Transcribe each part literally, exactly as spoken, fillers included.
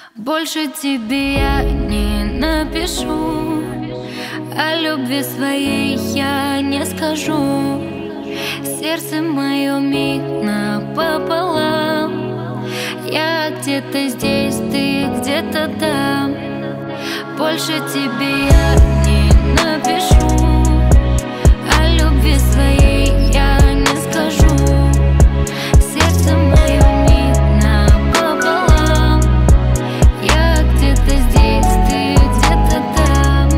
Больше тебе я не напишу, о любви своей я не скажу. Сердце мое миг напополам. Я где-то здесь, ты где-то там. Больше тебе я не напишу, о любви своей я не скажу. Сердце мое миг напополам. Я где-то здесь, ты где-то там.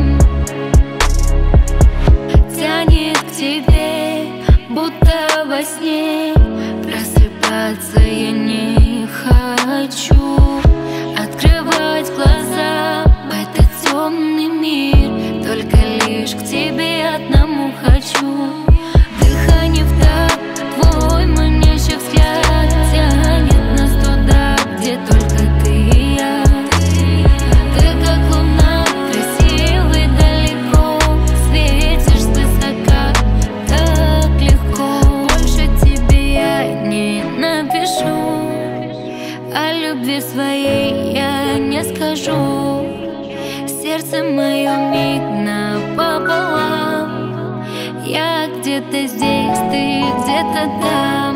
Тянет к тебе, будто во сне. Просыпаться я не хочу. Открывать глаза в этот темный мир. Только лишь к тебе одному хочу. Дыхание в такт, твой манящий взгляд тянет нас туда, где только ты и я. Ты как луна, красивый далеко, светишь свысока, так легко. Больше тебе я не напишу, о любви своей я не скажу. Сердце мое миг напополам. Я где-то здесь, ты где-то там.